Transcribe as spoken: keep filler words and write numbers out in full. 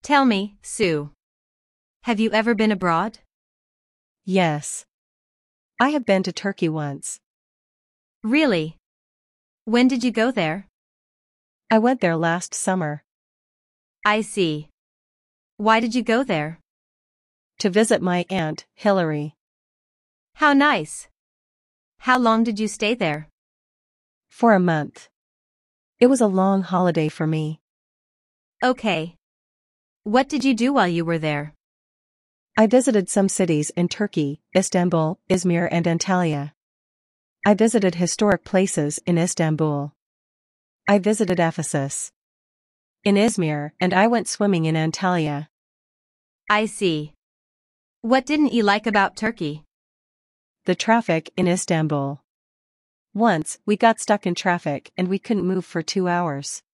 Tell me, Sue. Have you ever been abroad? Yes. I have been to Turkey once. Really? When did you go there? I went there last summer. I see. Why did you go there? To visit my aunt, Hillary. How nice. How long did you stay there? For a month. It was a long holiday for me. Okay. What did you do while you were there? I visited some cities in Turkey, Istanbul, Izmir and Antalya. I visited historic places in Istanbul. I visited Ephesus in Izmir, and I went swimming in Antalya. I see. What didn't you like about Turkey? The traffic in Istanbul. Once, we got stuck in traffic and we couldn't move for two hours.